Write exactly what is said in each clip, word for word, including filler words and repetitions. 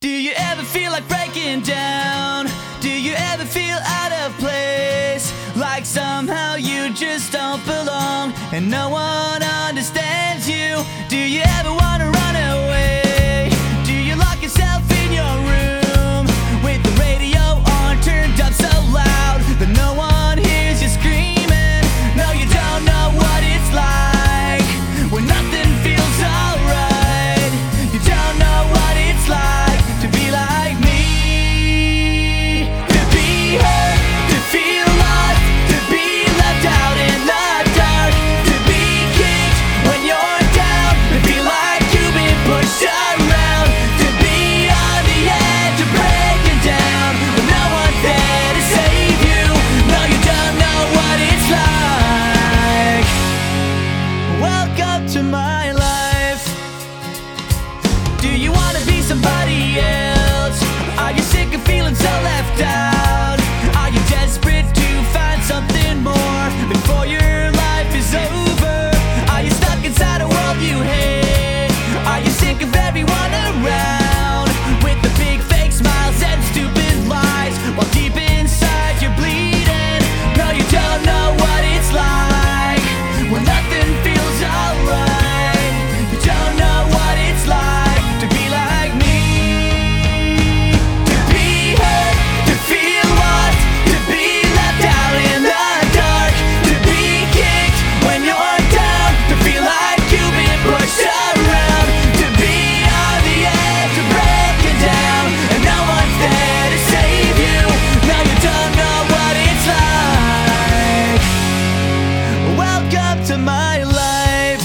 Do you ever feel like breaking down? Do you ever feel out of place? Like somehow you just don't belong and no one understands you? Do you ever wanna run away? Do you lock yourself in your room with the radio on turned up so loud that no one hears you screaming? No, you don't know what it's like when nothing feels alright. You don't know what it's like to be like me, to be hurt, to feel lost, to be left out in the dark, to be kicked when you're down, to feel like you've been pushed around, to be on the edge of breaking down when no one's there to save you. No, you don't know what it's like. Welcome to my life. Do you wanna be somebody else? Are you sick of feeling so left out? Are you desperate to find something more before your life is over? Are you stuck inside a world you hate? Are you sick of everyone around with the big fake smiles and stupid lies while deep inside you're bleeding? No, you don't know what it's like when nothing feels alright. You don't know what it's like to be like me, to be hurt, to feel lost, to be left out in the dark, to be kicked when you're down, to feel like you've been pushed around, to be on the edge of breaking down and no one's there to save you. No, you don't know what it's like. Welcome to my life.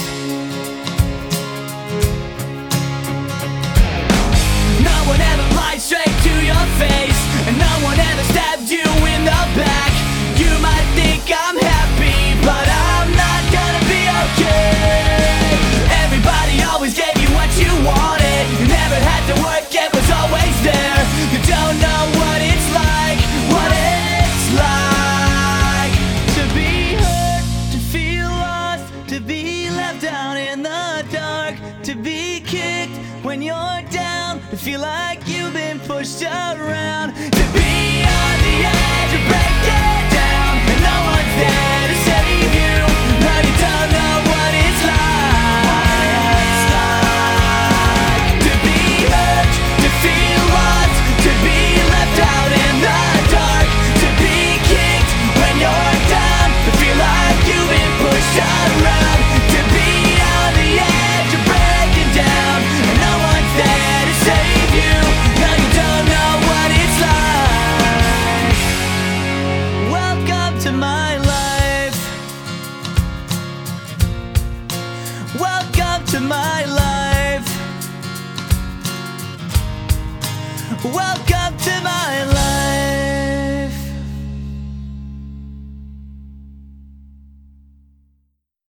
No one ever lied straight to your face, and no one ever stabbed you in the back. You might think I'm happy, but I'm not gonna be okay. Everybody always gave you what you wanted. You never had to work, it was always there. You don't know what it's like, what it's like to be hurt, to feel lost, to be left out in the dark, to be kicked when you're down, to feel like you've been pushed around, to be on the edge of breaking